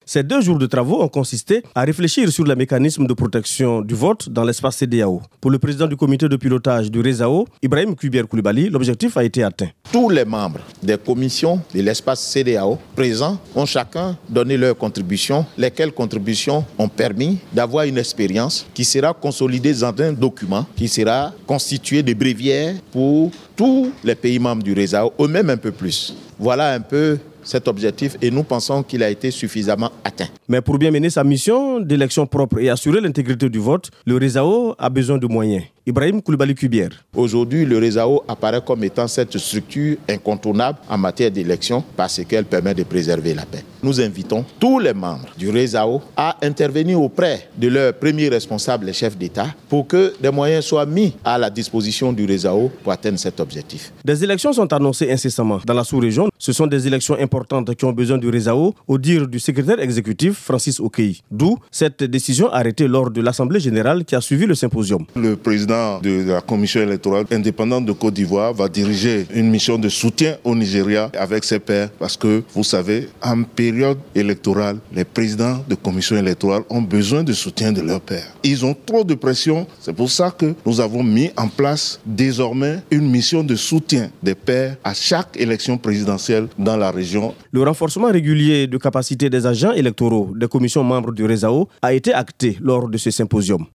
Ces 2 jours de travaux ont consisté à réfléchir sur les mécanismes de protection du vote dans l'espace CEDEAO. Pour le président du comité de pilotage du REZAO, Ibrahim Kuiber Koulibaly, l'objectif a été atteint. Tous les membres des commissions de l'espace CEDEAO présents ont chacun donné leur contribution, lesquelles contributions ont permis d'avoir une expérience qui sera consolidée dans un document qui sera constitué de bréviaires pour tous les pays membres du REZAO, ou même un peu plus. Voilà un peu cet objectif et nous pensons qu'il a été suffisamment atteint. Mais pour bien mener sa mission d'élection propre et assurer l'intégrité du vote, le REZAO a besoin de moyens. Ibrahim Koulibaly Kuiber. Aujourd'hui, le REZAO apparaît comme étant cette structure incontournable en matière d'élection parce qu'elle permet de préserver la paix. Nous invitons tous les membres du REZAO à intervenir auprès de leurs premiers responsables, les chefs d'État, pour que des moyens soient mis à la disposition du REZAO pour atteindre cet objectif. Des élections sont annoncées incessamment dans la sous-région. Ce sont des élections importantes qui ont besoin du REZAO, au dire du secrétaire exécutif Francis Okeï. D'où cette décision arrêtée lors de l'Assemblée générale qui a suivi le symposium. Le président de la commission électorale indépendante de Côte d'Ivoire va diriger une mission de soutien au Nigeria avec ses pairs parce que, vous savez, en période électorale, les présidents de commission électorale ont besoin de soutien de leurs pairs. Ils ont trop de pression. C'est pour ça que nous avons mis en place désormais une mission de soutien des pairs à chaque élection présidentielle dans la région. Le renforcement régulier de capacité des agents électoraux des commissions membres du REZAO a été acté lors de ce symposium.